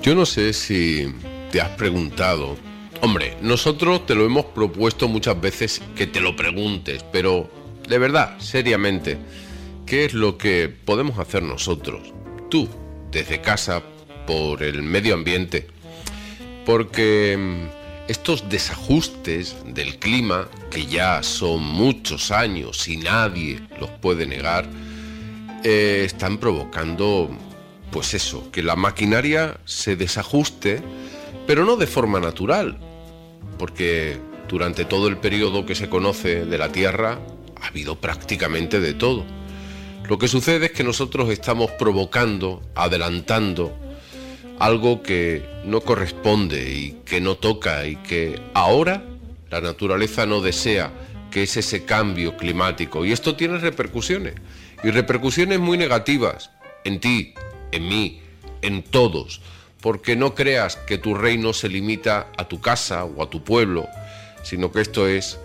Yo no sé si te has preguntado, hombre, nosotros te lo hemos propuesto muchas veces que te lo preguntes, pero de verdad, seriamente, ¿qué es lo que podemos hacer nosotros, tú, desde casa, por el medio ambiente? Porque estos desajustes del clima, que ya son muchos años y nadie los puede negar, están provocando, pues eso, que la maquinaria se desajuste, pero no de forma natural, porque durante todo el periodo que se conoce de la Tierra ha habido prácticamente de todo. Lo que sucede es que nosotros estamos provocando, adelantando algo que no corresponde y que no toca, y que ahora la naturaleza no desea, que es ese cambio climático. Y esto tiene repercusiones, y repercusiones muy negativas en ti, en mí, en todos, porque no creas que tu reino se limita a tu casa o a tu pueblo, sino que esto es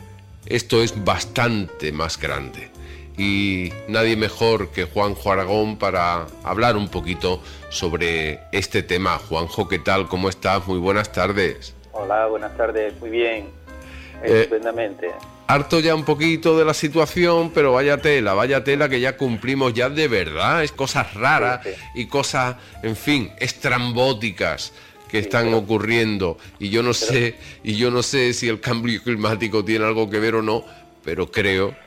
bastante más grande. Y nadie mejor que Juanjo Aragón para hablar un poquito sobre este tema. Juanjo, ¿qué tal? ¿Cómo estás? Muy buenas tardes. Hola, buenas tardes. Muy bien. Estupendamente. Harto ya un poquito de la situación, pero vaya tela que ya cumplimos ya de verdad. Es cosas raras, sí. Y cosas, en fin, estrambóticas que están ocurriendo. Y yo no sé si el cambio climático tiene algo que ver o no, pero creo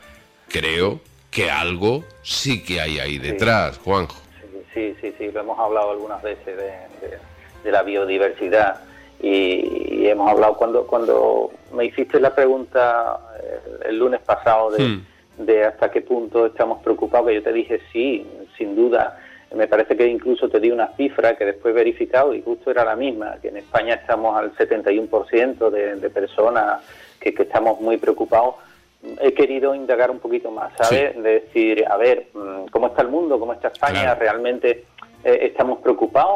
que algo sí que hay ahí detrás, Juanjo. Sí, lo hemos hablado algunas veces de la biodiversidad, y hemos hablado cuando me hiciste la pregunta el lunes pasado de hasta qué punto estamos preocupados, que yo te dije sí, sin duda. Me parece que incluso te di una cifra que después he verificado y justo era la misma, que en España estamos al 71% de personas que estamos muy preocupados. He querido indagar un poquito más, ¿sabes? Sí. De decir, a ver, ¿cómo está el mundo? ¿Cómo está España? Claro. ¿Realmente estamos preocupados?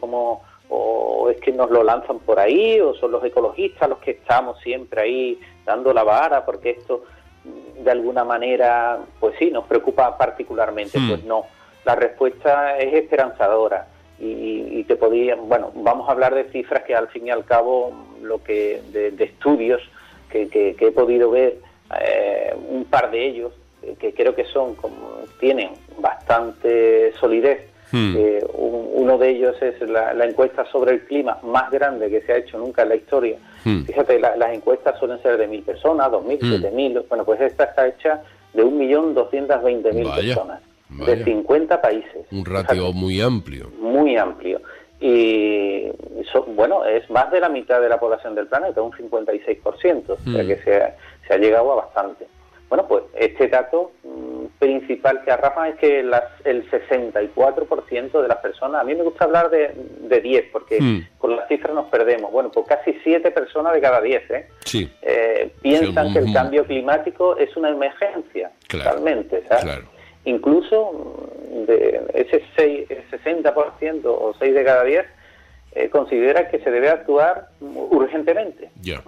¿O es que nos lo lanzan por ahí? ¿O son los ecologistas los que estamos siempre ahí dando la vara? Porque esto, de alguna manera, pues sí, nos preocupa particularmente. Pues no, la respuesta es esperanzadora. Y te podía, bueno, vamos a hablar de cifras que al fin y al cabo, de estudios que he podido ver, un par de ellos que creo que tienen bastante solidez. Uno de ellos es la encuesta sobre el clima más grande que se ha hecho nunca en la historia. Fíjate, las encuestas suelen ser de 1.000 personas, 2.000, 7.000. Bueno, pues esta está hecha de 1.220.000 personas, de 50 países. Un ratio muy amplio. Muy amplio. Y bueno, es más de la mitad de la población del planeta, un 56%, o sea que se ha llegado a bastante. Bueno, pues este dato principal que arroja es que el 64% de las personas, a mí me gusta hablar de 10, porque con las cifras nos perdemos, bueno, pues casi 7 personas de cada 10 piensan que el cambio climático es una emergencia, realmente, ¿sabes? Claro. Incluso de ese 60% o 6 de cada 10 considera que se debe actuar urgentemente.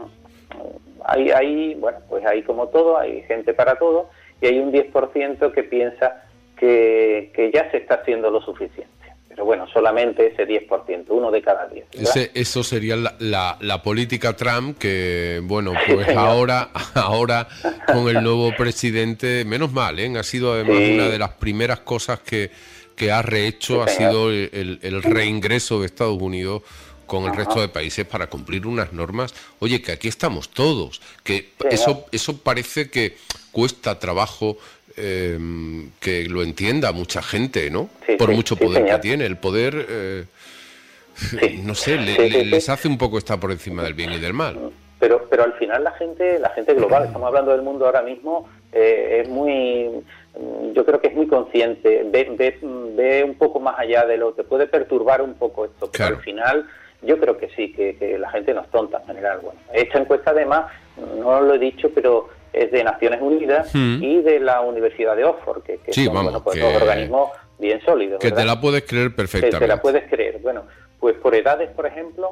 Bueno, pues hay como todo, hay gente para todo, y hay un 10% que piensa que ya se está haciendo lo suficiente. Pero bueno, solamente ese 10%, uno de cada 10. Eso sería la política Trump, que bueno, pues ahora con el nuevo presidente, menos mal, ha sido además una de las primeras cosas que ha rehecho, ha sido el reingreso de Estados Unidos con el resto de países para cumplir unas normas. Oye, que aquí estamos todos, que eso parece que cuesta trabajo que lo entienda mucha gente, ¿no? Por mucho poder que tiene. El poder, no sé, les hace un poco estar por encima del bien y del mal. Pero al final la gente global, estamos hablando del mundo ahora mismo, es muy... Yo creo que es muy consciente, ve un poco más allá de te puede perturbar un poco esto, pero al final yo creo que sí, que la gente no es tonta en general. Bueno, esta encuesta además, no lo he dicho, pero es de Naciones Unidas y de la Universidad de Oxford, que son dos organismos bien sólidos. Que ¿verdad? Te la puedes creer perfectamente. Que te la puedes creer. Bueno, pues por edades, por ejemplo,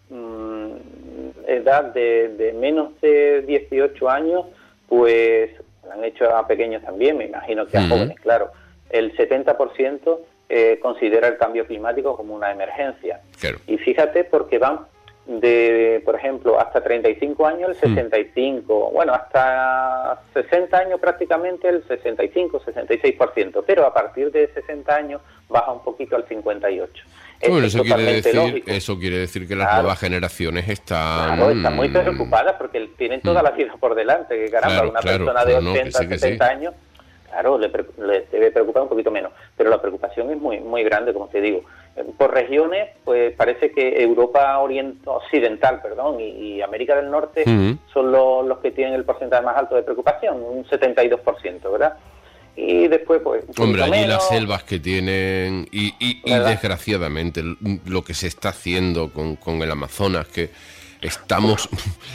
edad de menos de 18 años, pues lo han hecho a pequeños también, me imagino que a jóvenes, claro. El 70% considera el cambio climático como una emergencia. Claro. Y fíjate, porque van de, por ejemplo, hasta 35 años el 65, bueno, hasta 60 años prácticamente el 65, 66%, pero a partir de 60 años baja un poquito al 58%. Bueno, eso quiere decir que las nuevas generaciones están muy preocupadas porque tienen toda la vida por delante, que caramba, una persona de 80, 70 años, claro, le debe preocupar un poquito menos, pero la preocupación es muy muy grande, como te digo. Por regiones, pues parece que Europa occidental, y América del Norte son los que tienen el porcentaje más alto de preocupación, un 72%, ¿verdad? Y después, pues... Hombre, allí menos, las selvas que tienen y desgraciadamente lo que se está haciendo con el Amazonas, que estamos...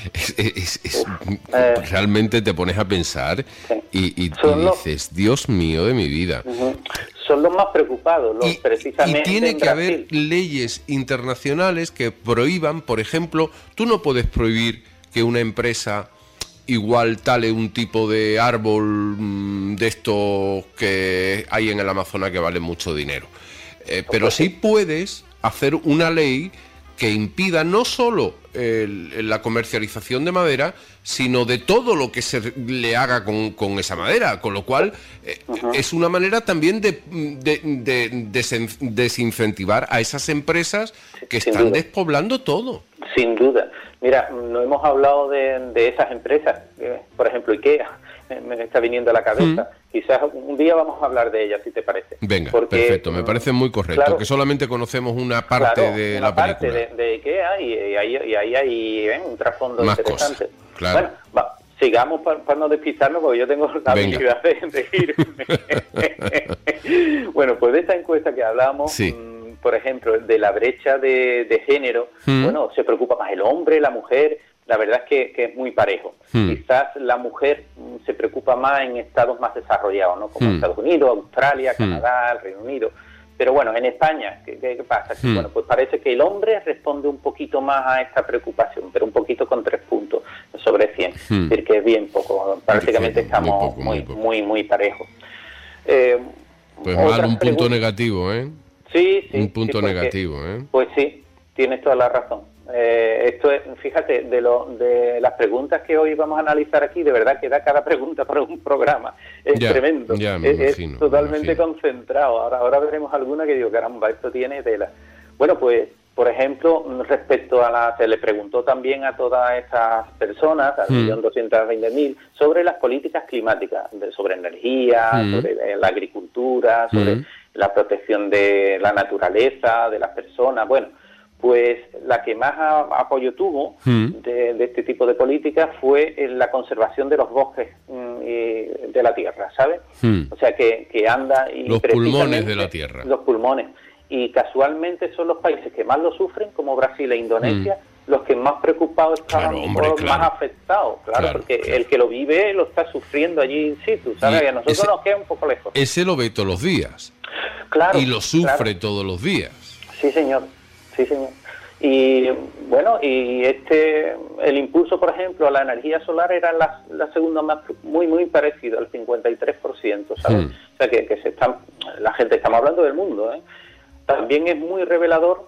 realmente te pones a pensar y dices, Dios mío de mi vida. Son los más preocupados, precisamente. Y tiene que haber leyes internacionales que prohíban, por ejemplo, tú no puedes prohibir que una empresa igual tale un tipo de árbol de estos que hay en el Amazonas que vale mucho dinero. Pero sí puedes hacer una ley que impida no solo la comercialización de madera, sino de todo lo que se le haga con esa madera, con lo cual es una manera también de desincentivar a esas empresas que están despoblando todo. Sin duda. Mira, no hemos hablado de esas empresas, por ejemplo IKEA, me está viniendo a la cabeza. Quizás un día vamos a hablar de ella, si te parece. Venga, perfecto, me parece muy correcto, que solamente conocemos una parte de la película. Una parte de IKEA y ahí hay un trasfondo más interesante. Cosas, claro. Bueno, sigamos para no despistarnos, porque yo tengo la habilidad de irme. Bueno, pues de esta encuesta que hablábamos... Sí. Por ejemplo, de la brecha de género, bueno, se preocupa más el hombre, la mujer, la verdad es que es muy parejo. Quizás la mujer se preocupa más en estados más desarrollados, ¿no? Como Estados Unidos, Australia, Canadá, el Reino Unido. Pero bueno, en España, ¿qué pasa? Bueno, pues parece que el hombre responde un poquito más a esta preocupación, pero un poquito con 3 puntos sobre 100. Es decir, que es bien poco, prácticamente estamos muy parejos. Pues mal, un punto negativo, ¿eh? Sí, un punto negativo, ¿eh? Pues sí, tienes toda la razón. Esto es, fíjate, de las preguntas que hoy vamos a analizar aquí, de verdad que da cada pregunta para un programa. Es tremendo. Es totalmente concentrado. Ahora veremos alguna que digo, caramba, esto tiene tela. Bueno, pues, por ejemplo, respecto a se le preguntó también a todas esas personas, al 1.220.000, sobre las políticas climáticas, sobre energía, sobre la agricultura, sobre la protección de la naturaleza, de las personas. Bueno, pues la que más apoyo tuvo de este tipo de políticas fue en la conservación de los bosques de la tierra, ¿sabes? O sea, que anda... Y los pulmones de la tierra. Los pulmones. Y casualmente son los países que más lo sufren, como Brasil e Indonesia, los que más preocupados están, más afectados, porque el que lo vive lo está sufriendo allí in situ, ¿sabes? Y a nosotros nos queda un poco lejos. Ese lo ve todos los días. Claro. Y lo sufre todos los días. Sí, señor. Y bueno, el impulso, por ejemplo, a la energía solar era la segunda más, muy parecida, al 53%, ¿sabes? O sea, que la gente, estamos hablando del mundo, ¿eh? También es muy revelador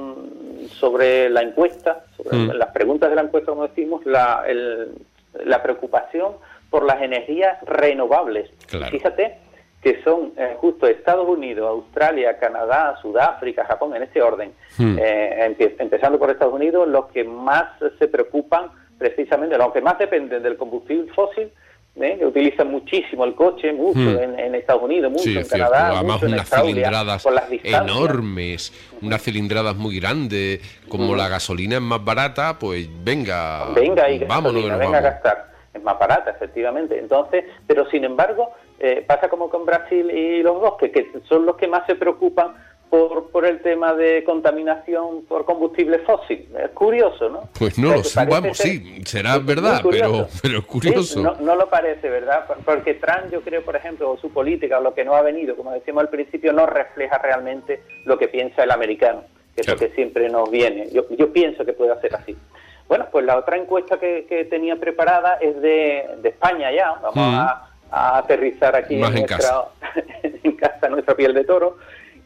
sobre la encuesta, sobre las preguntas de la encuesta, como decimos, la preocupación por las energías renovables. Claro. Fíjate que son justo Estados Unidos, Australia, Canadá, Sudáfrica, Japón, en este orden, empezando por Estados Unidos, los que más se preocupan precisamente, los que más dependen del combustible fósil, que utilizan muchísimo el coche, mucho en Estados Unidos, mucho en Canadá, además mucho unas en cilindradas enormes, unas cilindradas muy grandes, como la gasolina es más barata, pues venga vámonos, venga a gastar. Es más barata, efectivamente. Entonces, pero sin embargo, pasa como con Brasil y los bosques, que son los que más se preocupan por el tema de contaminación por combustible fósil. Es curioso, ¿no? Pues no lo sé, vamos, sí, será verdad, pero es curioso. Sí, no lo parece, ¿verdad? Porque Trump, yo creo, por ejemplo, o su política, o lo que no ha venido, como decíamos al principio, no refleja realmente lo que piensa el americano, que es lo que siempre nos viene. Yo pienso que puede ser así. Bueno, pues la otra encuesta que tenía preparada es de España ya. Vamos a aterrizar aquí en casa, nuestra piel de toro.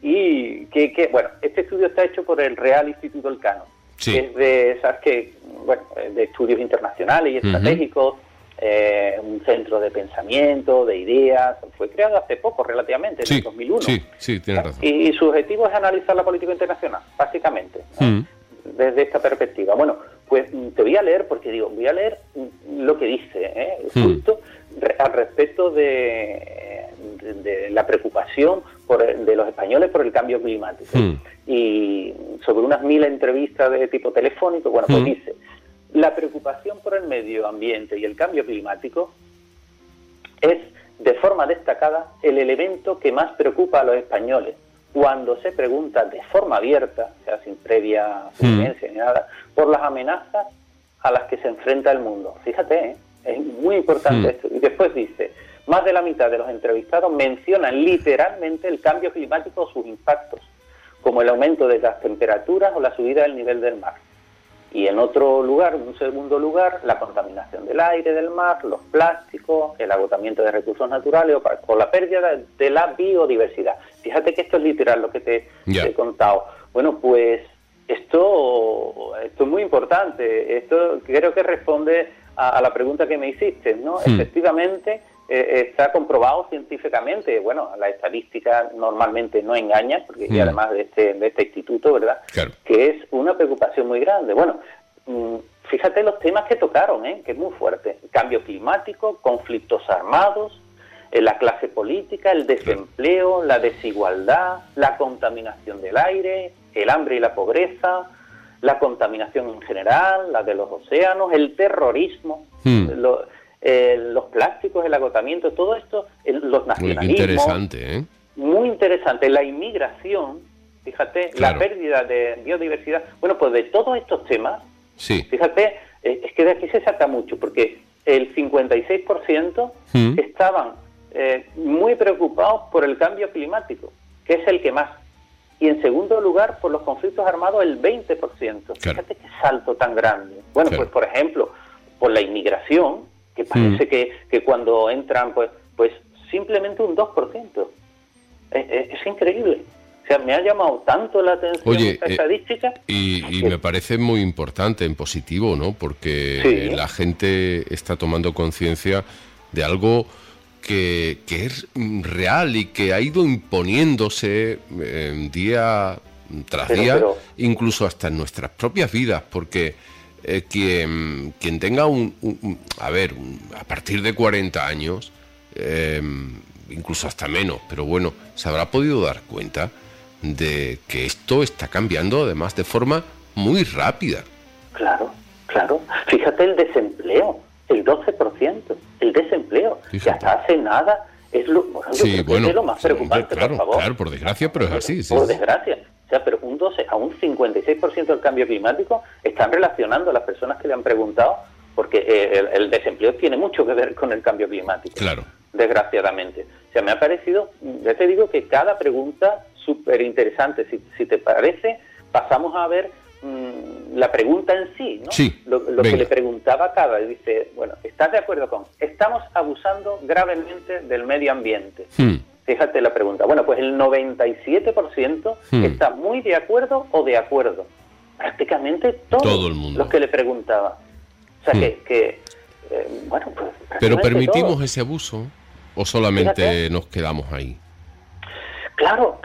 y bueno, este estudio está hecho por el Real Instituto Elcano, que es de esas de estudios internacionales y estratégicos, un centro de pensamiento, de ideas. Fue creado hace poco, relativamente, en el 2001. Sí, tienes razón. Y su objetivo es analizar la política internacional, básicamente, ¿no? Desde esta perspectiva. Bueno, pues te voy a leer, voy a leer lo que dice, justo al respecto de la preocupación de los españoles por el cambio climático. Y sobre unas 1000 entrevistas de tipo telefónico, bueno, pues dice: la preocupación por el medio ambiente y el cambio climático es, de forma destacada, el elemento que más preocupa a los españoles cuando se pregunta de forma abierta, o sea, sin previa sugerencia ni nada, por las amenazas a las que se enfrenta el mundo. Fíjate, es muy importante esto. Y después dice: más de la mitad de los entrevistados mencionan literalmente el cambio climático o sus impactos, como el aumento de las temperaturas o la subida del nivel del mar. Y en un segundo lugar, la contaminación del aire, del mar, los plásticos, el agotamiento de recursos naturales o la pérdida de la biodiversidad. Fíjate que esto es literal lo que te he contado. Bueno, pues esto es muy importante. Esto creo que responde a la pregunta que me hiciste, ¿no? Efectivamente, está comprobado científicamente. Bueno, las estadísticas normalmente no engañan, porque y además de este instituto, ¿verdad? Claro. Que es una preocupación muy grande. Bueno, fíjate los temas que tocaron, que es muy fuerte: cambio climático, conflictos armados, la clase política, el desempleo, la desigualdad, la contaminación del aire, el hambre y la pobreza, la contaminación en general, la de los océanos, el terrorismo, los plásticos, el agotamiento, todo esto, los nacionalismos. Muy interesante, ¿eh? Muy interesante. La inmigración, fíjate, la pérdida de biodiversidad. Bueno, pues de todos estos temas, fíjate, es que de aquí se saca mucho, porque el 56% estaban muy preocupados por el cambio climático, que es el que más. Y en segundo lugar, por los conflictos armados, el 20%. Fíjate qué salto tan grande. Bueno, pues por ejemplo, por la inmigración, que parece que cuando entran, pues simplemente un 2%. Es increíble. O sea, me ha llamado tanto la atención esta estadística. Y me parece muy importante, en positivo, ¿no? Porque la gente está tomando conciencia de algo que es real y que ha ido imponiéndose día tras día, incluso hasta en nuestras propias vidas, porque quien tenga a partir de 40 años, incluso hasta menos, pero bueno, se habrá podido dar cuenta de que esto está cambiando, además, de forma muy rápida. Claro. Fíjate el desempleo, el 12%, el desempleo, que hasta hace nada es lo más preocupante, por favor. Claro, por desgracia, pero es así. Por desgracia. O sea, pero un 56% del cambio climático están relacionando a las personas que le han preguntado, porque el desempleo tiene mucho que ver con el cambio climático. Claro. Desgraciadamente. O sea, me ha parecido, ya te digo, que cada pregunta súper interesante. Si te parece, pasamos a ver la pregunta en sí, ¿no? Sí, lo que le preguntaba cada, dice, bueno, ¿estás de acuerdo con? Estamos abusando gravemente del medio ambiente. Fíjate la pregunta. Bueno, pues el 97% está muy de acuerdo o de acuerdo. Prácticamente todo el mundo. Los que le preguntaba. O sea, bueno, pues... ¿Pero permitimos ese abuso o solamente nos quedamos ahí? Claro.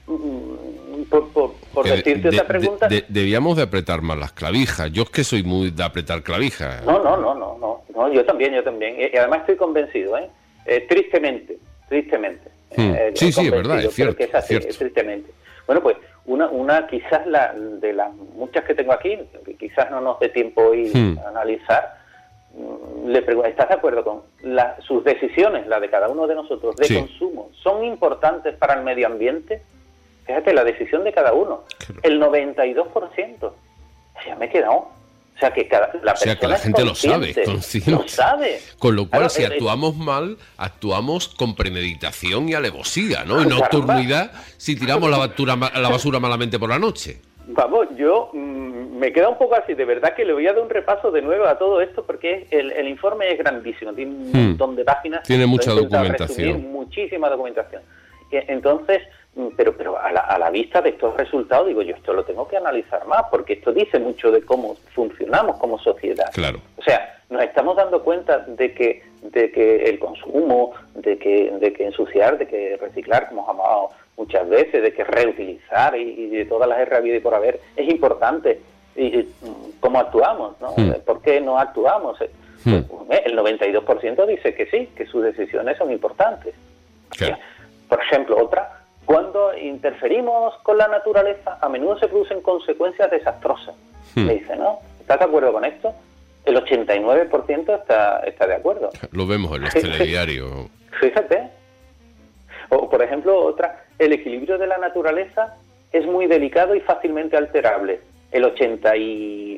Por decirte otra pregunta... Debíamos de apretar más las clavijas. Yo es que soy muy de apretar clavijas. No, yo también. Y además estoy convencido, tristemente. Sí, es verdad, es cierto. Que es así, tristemente. Bueno, pues una quizás de las muchas que tengo aquí, que quizás no nos dé tiempo hoy a analizar, le pregunto, ¿estás de acuerdo con sus decisiones, la de cada uno de nosotros, de consumo, son importantes para el medio ambiente? Fíjate, la decisión de cada uno. El 92%. Ya me he quedado. O sea, que la gente lo sabe, consciente. Lo sabe. Con lo cual, si actuamos mal, actuamos con premeditación y alevosía, ¿no? Y nocturnidad si tiramos la basura malamente por la noche. Vamos, yo me queda un poco así. De verdad que le voy a dar un repaso de nuevo a todo esto, porque el informe es grandísimo. Tiene un montón de páginas. Tiene mucha documentación. Muchísima documentación. Entonces, pero a la vista de estos resultados digo yo, esto lo tengo que analizar más, porque esto dice mucho de cómo funcionamos como sociedad. Claro. O sea, nos estamos dando cuenta de que el consumo, de que ensuciar, de que reciclar, como hemos hablado muchas veces, de que reutilizar y de todas las herramientas y por haber es importante. Y cómo actuamos, ¿no? ¿Por qué no actuamos? Pues, el 92% dice que sí, que sus decisiones son importantes. Claro. Por ejemplo, otra, cuando interferimos con la naturaleza, a menudo se producen consecuencias desastrosas. Me dice, ¿no? ¿Estás de acuerdo con esto? El 89% está de acuerdo. Lo vemos en los telediarios. Fíjate. O, por ejemplo, otra, el equilibrio de la naturaleza es muy delicado y fácilmente alterable. El 88%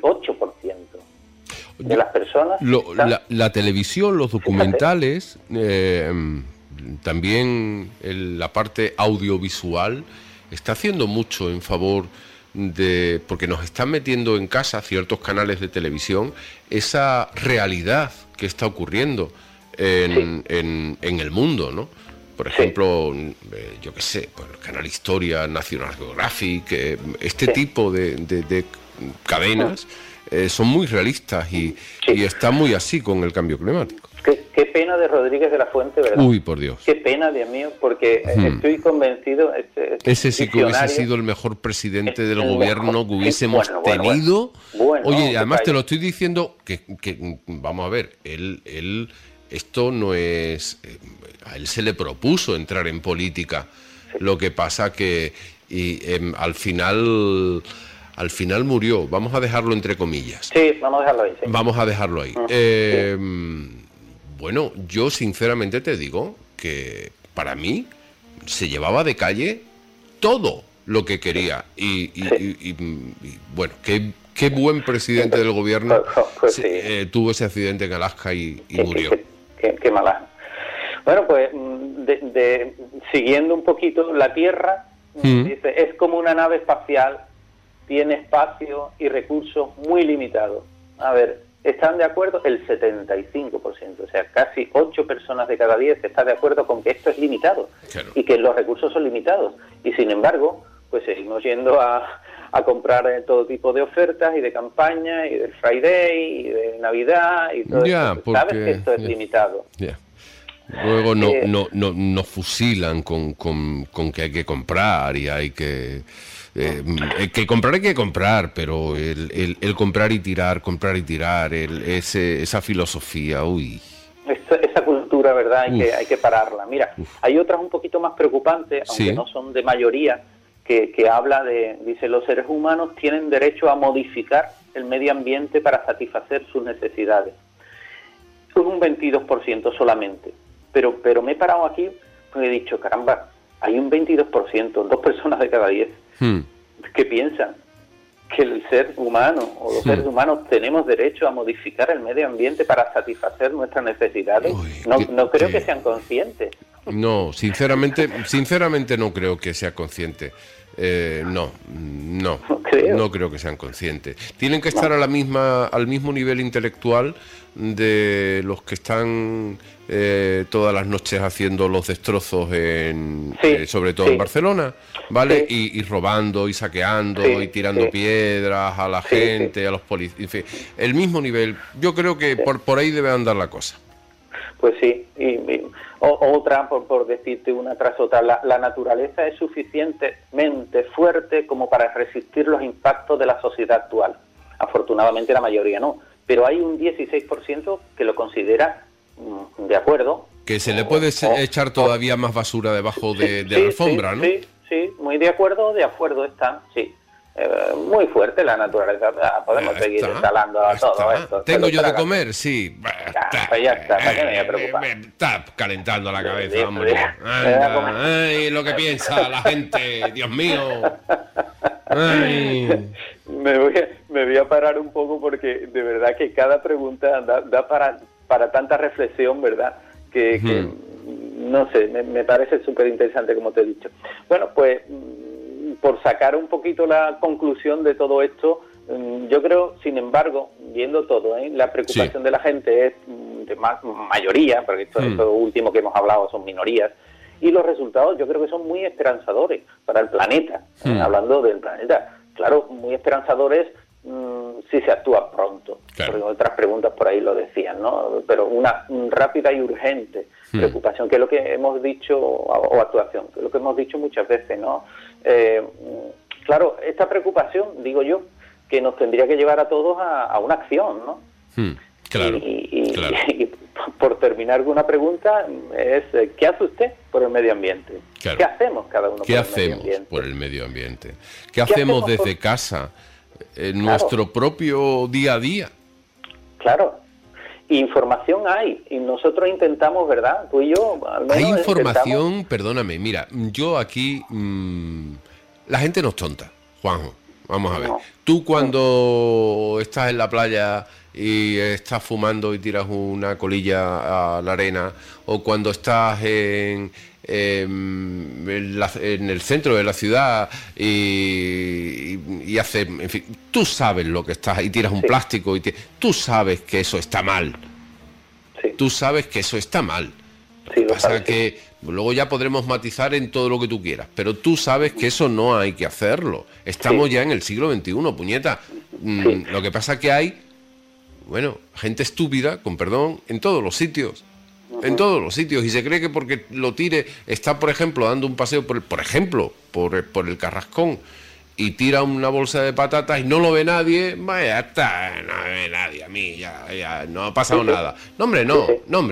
de las personas... La televisión, los documentales, también la parte audiovisual, está haciendo mucho en favor de... Porque nos están metiendo en casa ciertos canales de televisión esa realidad que está ocurriendo en el mundo, ¿no? Por ejemplo, yo qué sé, pues el canal Historia, National Geographic, este tipo de cadenas son muy realistas y están muy así con el cambio climático. Qué pena de Rodríguez de la Fuente, ¿verdad? Uy, por Dios. Qué pena, Dios mío, porque estoy convencido... Ese sí que hubiese sido el mejor presidente del gobierno que hubiésemos tenido. Bueno, oye, además te lo estoy diciendo que vamos a ver, él esto no es... a él se le propuso entrar en política. Lo que pasa que al final murió. Vamos a dejarlo entre comillas. Sí, vamos a dejarlo ahí. Sí. Vamos a dejarlo ahí. Bueno, yo sinceramente te digo que para mí se llevaba de calle todo lo que quería. Y bueno, qué buen presidente del gobierno tuvo ese accidente en Alaska y murió. Qué mala. Bueno, pues siguiendo un poquito, la Tierra dice, es como una nave espacial, tiene espacio y recursos muy limitados. A ver, ¿están de acuerdo? El 75%, o sea, casi 8 personas de cada 10 están de acuerdo con que esto es limitado. Claro. Y que los recursos son limitados. Y sin embargo, pues seguimos yendo a comprar todo tipo de ofertas y de campañas y del Friday y de Navidad y todo eso. Sabes que esto es limitado. Luego nos fusilan con que hay que comprar y hay que comprar, pero el comprar y tirar, esa filosofía, uy. Esa cultura, ¿verdad? Hay que pararla. Mira, hay otras un poquito más preocupantes, aunque no son de mayoría, que habla dice, los seres humanos tienen derecho a modificar el medio ambiente para satisfacer sus necesidades. Es un 22% solamente. Pero me he parado aquí porque he dicho, caramba, hay un 22%, 2 personas de cada 10, que piensan que el ser humano o los seres humanos tenemos derecho a modificar el medio ambiente para satisfacer nuestras necesidades. No creo que sean conscientes. No, sinceramente no creo que sea consciente. No creo que sean conscientes. Tienen que estar al mismo nivel intelectual de los que están todas las noches haciendo los destrozos sobre todo en Barcelona, ¿vale? Y robando y saqueando y tirando piedras a la gente, a los policías, en fin, el mismo nivel. Yo creo que por ahí debe andar la cosa. Pues sí, otra, por decirte una tras otra, la naturaleza es suficientemente fuerte como para resistir los impactos de la sociedad actual. Afortunadamente la mayoría no, pero hay un 16% que lo considera de acuerdo. Que se le puede echar todavía más basura debajo de la alfombra, ¿no? Sí, muy de acuerdo están, sí. Muy fuerte la naturaleza. Podemos seguir instalando todo esto. ¿Tengo yo de comer? Sí. Ya está, ¿para qué me voy a preocupar? Está calentando la cabeza, hombre. Ay, lo que piensa la gente, Dios mío. Ay. Me voy a parar un poco porque de verdad que cada pregunta da para tanta reflexión, ¿verdad? Que no sé, me parece súper interesante, como te he dicho. Bueno, pues por sacar un poquito la conclusión de todo esto, yo creo, sin embargo, viendo todo, la preocupación de la gente es de mayoría, porque esto último que hemos hablado son minorías, y los resultados yo creo que son muy esperanzadores para el planeta, hablando del planeta. Claro, muy esperanzadores si se actúa pronto, porque otras preguntas por ahí lo decían, ¿no? Pero una rápida y urgente preocupación, que es lo que hemos dicho, o actuación, que es lo que hemos dicho muchas veces, ¿no? Claro, esta preocupación, digo yo, que nos tendría que llevar a todos a una acción, ¿no? Claro, y por terminar con una pregunta, es ¿qué hace usted por el medio ambiente? Claro. ¿Qué hacemos cada uno ¿Qué hacemos por el medio ambiente? ¿Qué hacemos desde casa? En nuestro propio día a día. Claro. Información hay, y nosotros intentamos, ¿verdad? Tú y yo, al menos hay información, intentamos... perdóname, mira, yo aquí... la gente no es tonta, Juanjo. Vamos a ver. Tú cuando estás en la playa y estás fumando y tiras una colilla a la arena, o cuando estás en el centro de la ciudad y haces, en fin, tú sabes lo que estás, y tiras un plástico, tú sabes que eso está mal. Tú sabes que eso está mal. Lo que pasa es que luego ya podremos matizar en todo lo que tú quieras, pero tú sabes que eso no hay que hacerlo. Estamos ya en el siglo XXI, puñeta. Lo que pasa es que hay, bueno, gente estúpida, con perdón, en todos los sitios. En todos los sitios. Y se cree que porque lo tire, está, por ejemplo, dando un paseo por el Carrascón, y tira una bolsa de patatas y no lo ve nadie, vaya, está, no lo ve nadie, a mí ya no ha pasado nada. No, hombre, no.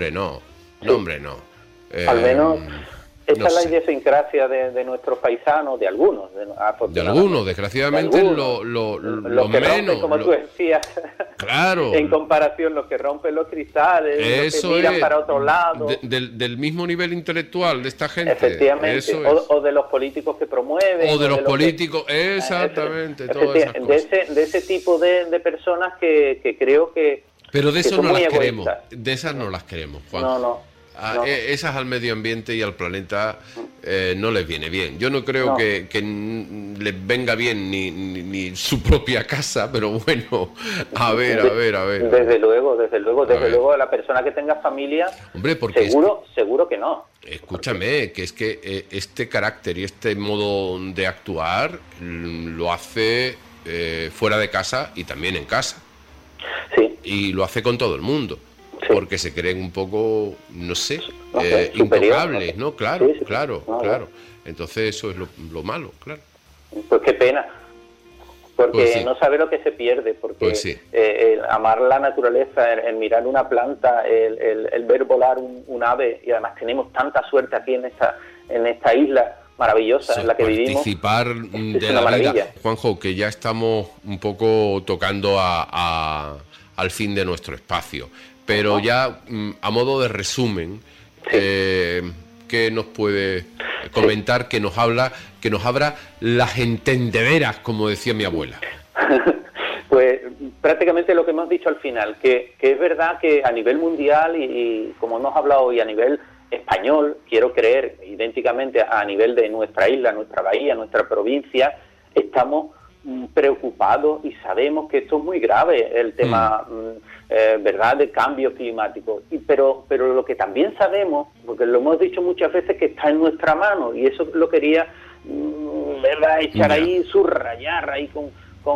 Al menos esa es la idiosincrasia de nuestros paisanos, de algunos. De algunos, desgraciadamente, lo que menos. Rompen, como tú decías. Claro. En comparación, los que rompen los cristales, los que miran para otro lado. Del mismo nivel intelectual de esta gente. Efectivamente. O de los políticos que promueven. O de los políticos, exactamente. Todas esas cosas. De ese tipo de personas que creo que... Pero de eso no las queremos. Egoístas. De esas no las queremos, Juan. No. Esas al medio ambiente y al planeta no les viene bien. Yo no creo que les venga bien ni su propia casa, pero bueno, a ver. Desde luego, a la persona que tenga familia, hombre, porque seguro que no. Escúchame, que es que este carácter y este modo de actuar lo hace fuera de casa y también en casa. Sí. Y lo hace con todo el mundo. Porque se creen un poco, no sé, intocables, ¿no? Claro. Entonces eso es lo malo, claro. Pues qué pena. Porque no sabe lo que se pierde. Porque el amar la naturaleza, el mirar una planta, el ver volar un ave, y además tenemos tanta suerte aquí en esta isla maravillosa en la que vivimos. Participar de la vida. Juanjo, que ya estamos un poco tocando al fin de nuestro espacio. Pero ya, a modo de resumen, ¿qué nos puede comentar, que nos abra las entendederas, como decía mi abuela? Pues prácticamente lo que hemos dicho al final, que es verdad que a nivel mundial y como hemos hablado hoy a nivel español, quiero creer, idénticamente a nivel de nuestra isla, nuestra bahía, nuestra provincia, estamos preocupados y sabemos que esto es muy grave, el tema verdad de cambio climático, pero lo que también sabemos, porque lo hemos dicho muchas veces, que está en nuestra mano, y eso lo quería verdad echar ahí, subrayar ahí con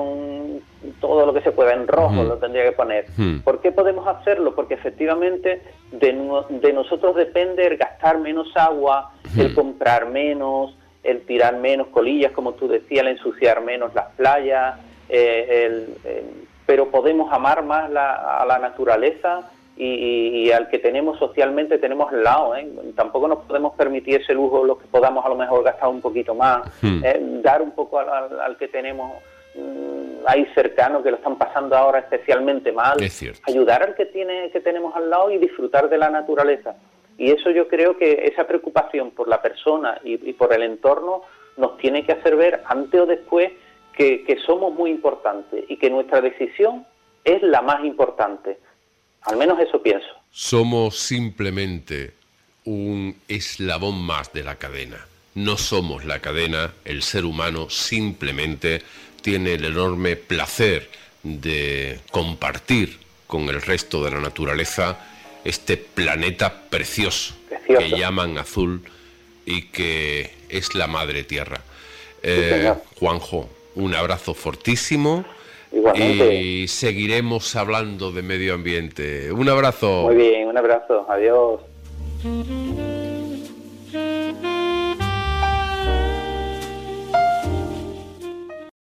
todo lo que se pueda en rojo, lo tendría que poner. ¿Por qué podemos hacerlo? Porque efectivamente de nosotros depende el gastar menos agua, el comprar menos, el tirar menos colillas, como tú decías, el ensuciar menos las playas, pero podemos amar más a la naturaleza y al que tenemos socialmente tenemos al lado, Tampoco nos podemos permitir ese lujo, lo que podamos a lo mejor gastar un poquito más, dar un poco al que tenemos ahí cercano, que lo están pasando ahora especialmente mal, ayudar al que tenemos al lado y disfrutar de la naturaleza. Y eso yo creo que esa preocupación por la persona y por el entorno nos tiene que hacer ver antes o después que somos muy importantes y que nuestra decisión es la más importante. Al menos eso pienso. Somos simplemente un eslabón más de la cadena. No somos la cadena, el ser humano simplemente tiene el enorme placer de compartir con el resto de la naturaleza este planeta precioso que llaman azul, y que es la madre tierra. señor. Juanjo, un abrazo fortísimo. Igualmente. Y seguiremos hablando de medio ambiente. Un abrazo. Muy bien, un abrazo. Adiós.